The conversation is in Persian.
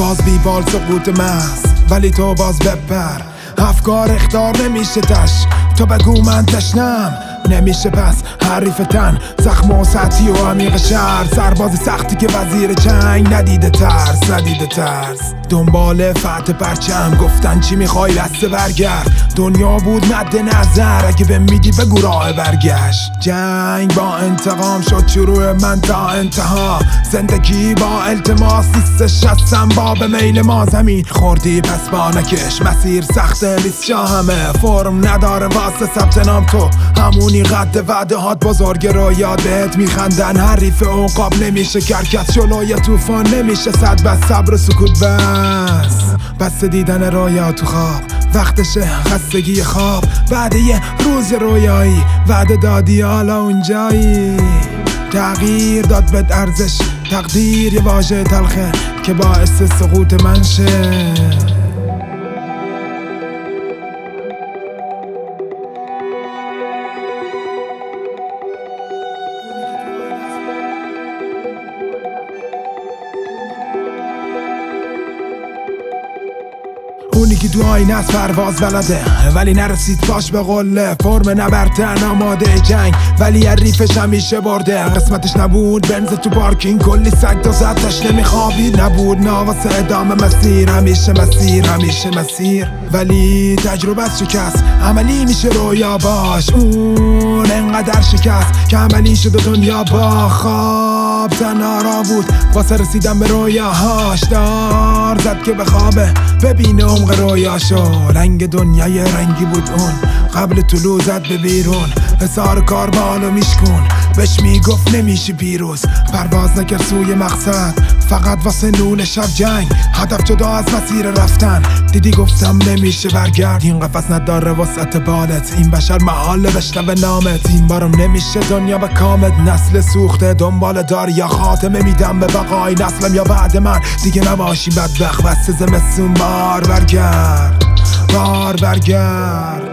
پرواز بی بال سقوط محض، ولی تو باز بپر. افکار اختار نمیشه تش، تو بگو من تشنم نمیشه پس حریفتن. زخم و سطحی و عمیق شهر، سرباز سختی که وزیر جنگ ندیده ترس. دنبال فتح پرچم، گفتن چی میخوای دسته برگرد. دنیا بود مد نظر، اگه به میدی بگو راه برگشت. جنگ با انتقام شد شروع من تا انتها. زندگی با التماس نیستش هستم با به میل ما. زمین خوردی پس با نکش، مسیر سخته نیست شاهمه. فرم نداره واسه ثبت نام، تو همونی قد وعده هات بزرگ رو یاد بهت میخندن. حریف عقاب نمیشه کرکس، جلوی طوفان نمیشه صد. بس صبر سکوت بس دیدن رویا تو خواب. وقتشه خستگی خواب، بعد یه روز رویایی. وعده دادی حالا اونجایی، تغییر داد بهت ارزش. تقدیر یه واژه تلخه که باعث سقوط من شه. اونی که تو آینه از پرواز بلده، ولی نرسید پاش به قله. فرم نبرتن آماده جنگ، ولی حریفش همیشه برده. قسمتش نبود بنز تو پارکینگ، کلی سگ تا زدش نمیخوابید. نبود ناواسه ادامه مسیر، همیشه مسیر. ولی تجربه شکست، عملی میشه رویا باش. اون انقدر شکست که عملی شد دنیا با خواب. تنها را بود واسه رسیدن به رویاهاش. دار زد که بخوابه ببینه عمق رویاشو. رنگ دنیای رنگی بود اون، قبل طلوع زد به بیرون. حسار کاربانو میشکون، بهش میگفت نمیشه پیروز. پرواز نکرد سوی مقصد، فقط واسه نون شب جنگ. هدف جدا از مسیر رفتن، دیدی گفتم نمیشه برگرد. این قفس نداره وسط بالت، این بشر محاله بشنوه نامت. این بارم نمیشه دنیا به کامت. نسل سوخته دنبال دار، یا خاتمه میدم به بقای نسلم یا بعد من. دیگه نباشی بدبخت، بس زمستون بار برگرد.